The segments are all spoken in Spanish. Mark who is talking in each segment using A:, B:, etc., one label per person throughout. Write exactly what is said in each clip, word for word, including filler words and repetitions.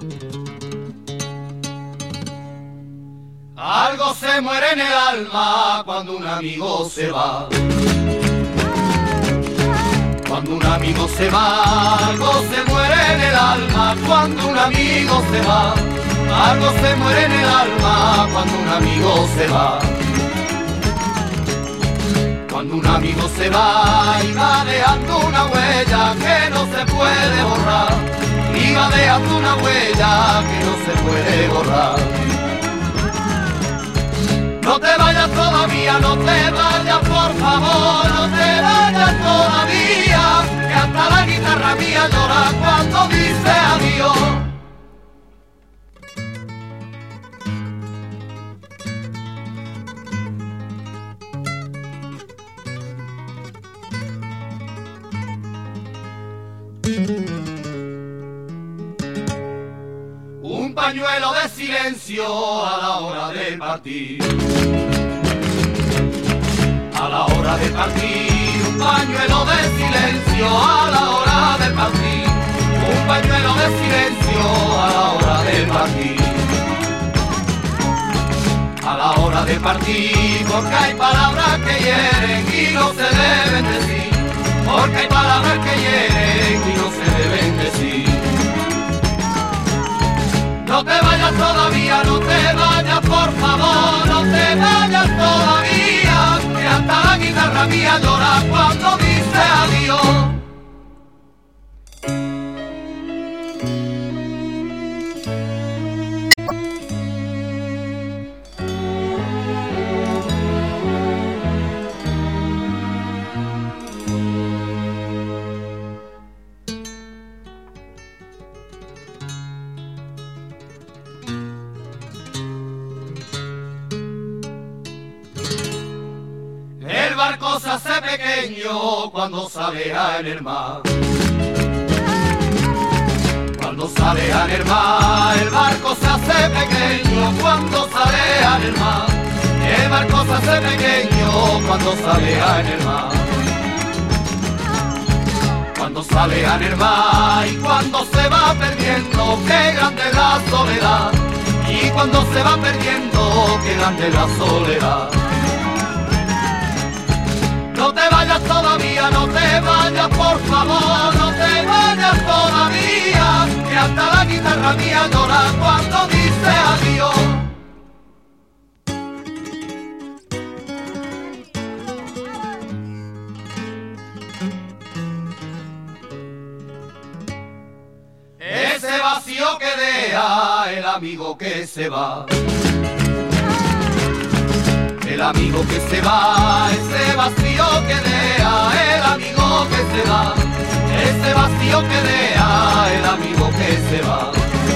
A: Algo se muere en el alma cuando un amigo se va. Cuando un amigo se va, algo se muere en el alma. Cuando un amigo se va, algo se muere en el alma. Cuando un amigo se va. Cuando un amigo se va y va dejando una huella que no se puede borrar. Y va dejando una huella que no se puede borrar. No te vayas todavía, no te vayas por favor, no te vayas todavía, que hasta la guitarra mía llora cuando dice adiós. Un pañuelo de silencio a la hora de partir. A la hora de partir, un pañuelo de silencio a la hora de partir. Un pañuelo de silencio a la hora de partir. A la hora de partir, porque hay palabras que hieren y no se deben decir. Porque hay palabras que hieren y no se deben decir. No te vayas todavía, no te vayas por favor, no te vayas todavía, que hasta la guitarra mía llora cuando dice adiós. El barco se hace pequeño cuando sale en el mar. Cuando sale en el mar, el barco se hace pequeño cuando sale en el mar. El barco se hace pequeño cuando sale en el mar. Cuando sale en el mar y cuando se va perdiendo, qué grande es la soledad. Y cuando se va perdiendo, qué grande es la soledad. No te vayas todavía, no te vayas por favor, no te vayas todavía, que hasta la guitarra mía llora cuando dice adiós. Ese vacío que deja el amigo que se va. El amigo que se va, ese vacío que deja, el amigo que se va, ese vacío que deja, el amigo que se va.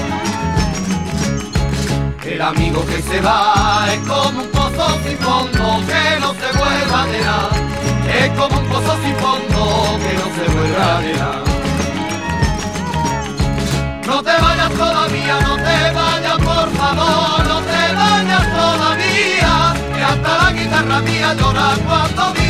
A: El amigo que se va es como un pozo sin fondo que no se vuelva a llenar. Es como un pozo sin fondo que no se vuelva a llenar. No te vayas todavía, no te vayas por favor, no te vayas todavía, que hasta la guitarra mía llora cuando